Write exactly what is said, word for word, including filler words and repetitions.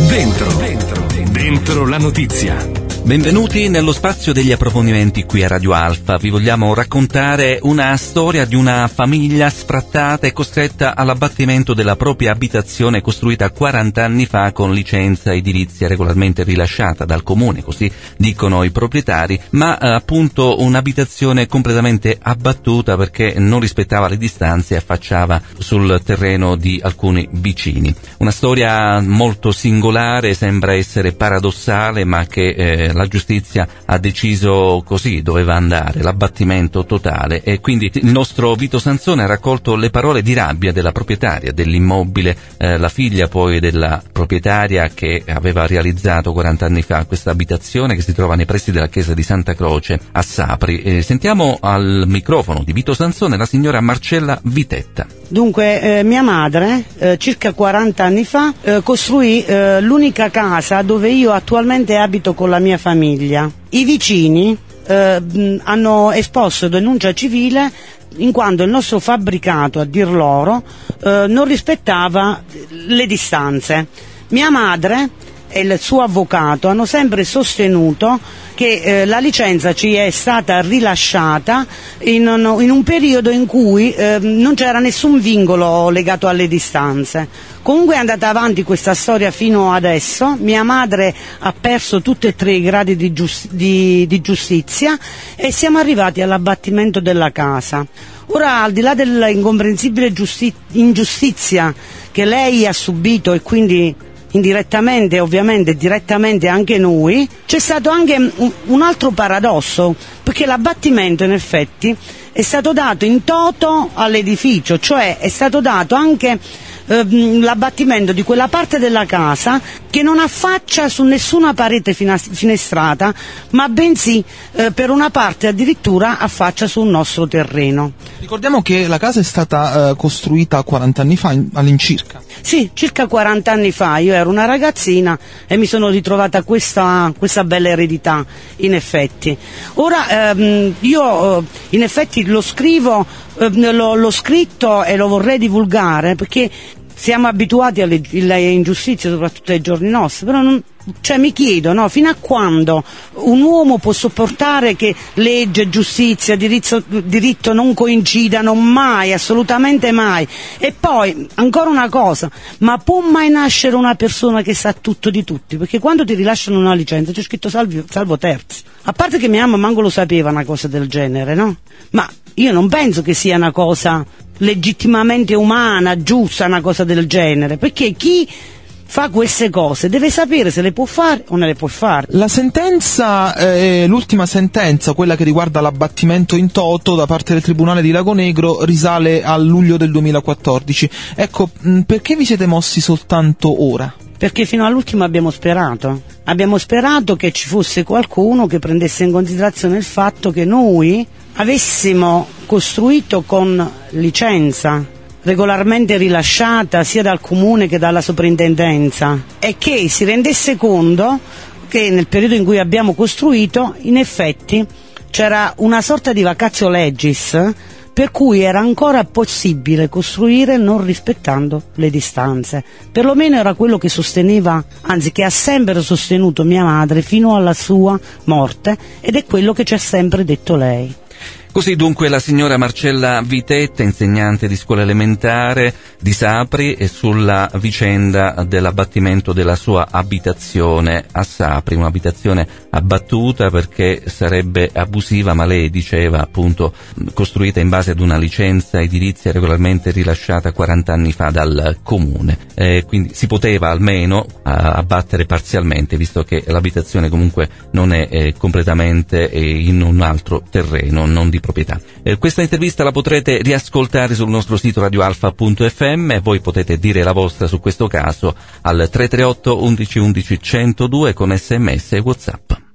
Dentro, dentro, dentro la notizia. Benvenuti nello spazio degli approfondimenti qui a Radio Alfa. Vi vogliamo raccontare una storia di una famiglia sfrattata e costretta all'abbattimento della propria abitazione costruita quaranta anni fa con licenza edilizia regolarmente rilasciata dal comune, così dicono i proprietari, ma eh, appunto un'abitazione completamente abbattuta perché non rispettava le distanze e affacciava sul terreno di alcuni vicini. Una storia molto singolare, sembra essere paradossale, ma che eh, la giustizia ha deciso così doveva andare, l'abbattimento totale, e quindi il nostro Vito Sansone ha raccolto le parole di rabbia della proprietaria dell'immobile, eh, la figlia poi della proprietaria che aveva realizzato quaranta anni fa questa abitazione che si trova nei pressi della chiesa di Santa Croce a Sapri. Eh, sentiamo al microfono di Vito Sansone la signora Marcella Vitetta. Dunque, eh, mia madre, eh, circa quaranta anni fa, eh, costruì eh, l'unica casa dove io attualmente abito con la mia famiglia. I vicini eh, mh, hanno esposto denuncia civile in quanto il nostro fabbricato, a dir loro, eh, non rispettava le distanze. Mia madre e il suo avvocato hanno sempre sostenuto che eh, la licenza ci è stata rilasciata in un, in un periodo in cui eh, non c'era nessun vincolo legato alle distanze. Comunque è andata avanti questa storia fino adesso. Mia madre ha perso tutti e tre i gradi di, giusti- di, di giustizia e siamo arrivati all'abbattimento della casa. Ora, al di là dell'incomprensibile giusti- ingiustizia che lei ha subito e quindi indirettamente, ovviamente, direttamente anche noi, c'è stato anche un, un altro paradosso, perché l'abbattimento in effetti è stato dato in toto all'edificio, cioè è stato dato anche ehm, l'abbattimento di quella parte della casa che non affaccia su nessuna parete finestrata, ma bensì eh, per una parte addirittura affaccia sul nostro terreno. Ricordiamo che la casa è stata eh, costruita quaranta anni fa in, all'incirca. Sì, circa quaranta anni fa. Io ero una ragazzina e mi sono ritrovata questa, questa bella eredità, in effetti. Ora ehm, io in effetti lo scrivo, eh, l'ho, l'ho scritto e lo vorrei divulgare perché siamo abituati alle, alle ingiustizie, soprattutto ai giorni nostri, però non, cioè mi chiedo, no, fino a quando un uomo può sopportare che legge, giustizia, diritto, diritto non coincidano mai, assolutamente mai. E poi, ancora una cosa, ma può mai nascere una persona che sa tutto di tutti? Perché quando ti rilasciano una licenza c'è scritto salvo, salvo terzi. A parte che mia mamma manco lo sapeva una cosa del genere, no? Ma io non penso che sia una cosa legittimamente umana, giusta, una cosa del genere, perché chi fa queste cose deve sapere se le può fare o non le può fare. La sentenza, eh, l'ultima sentenza, quella che riguarda l'abbattimento in toto da parte del Tribunale di Lagonegro, risale a luglio del duemilaquattordici. Ecco, mh, perché vi siete mossi soltanto ora? Perché fino all'ultimo abbiamo sperato. Abbiamo sperato che ci fosse qualcuno che prendesse in considerazione il fatto che noi avessimo costruito con licenza regolarmente rilasciata sia dal comune che dalla soprintendenza e che si rendesse conto che nel periodo in cui abbiamo costruito in effetti c'era una sorta di vacatio legis per cui era ancora possibile costruire non rispettando le distanze. Perlomeno era quello che sosteneva, anzi che ha sempre sostenuto mia madre fino alla sua morte, ed è quello che ci ha sempre detto lei. Così dunque la signora Marcella Vitetta, insegnante di scuola elementare di Sapri, e sulla vicenda dell'abbattimento della sua abitazione a Sapri, un'abitazione abbattuta perché sarebbe abusiva, ma lei diceva appunto costruita in base ad una licenza edilizia regolarmente rilasciata quaranta anni fa dal comune, eh, quindi si poteva almeno uh, abbattere parzialmente, visto che l'abitazione comunque non è eh, completamente eh, in un altro terreno, non di proprietà. Eh, questa intervista la potrete riascoltare sul nostro sito radioalfa punto effe emme e voi potete dire la vostra su questo caso al tre tre otto undici undici centodue con sms e WhatsApp.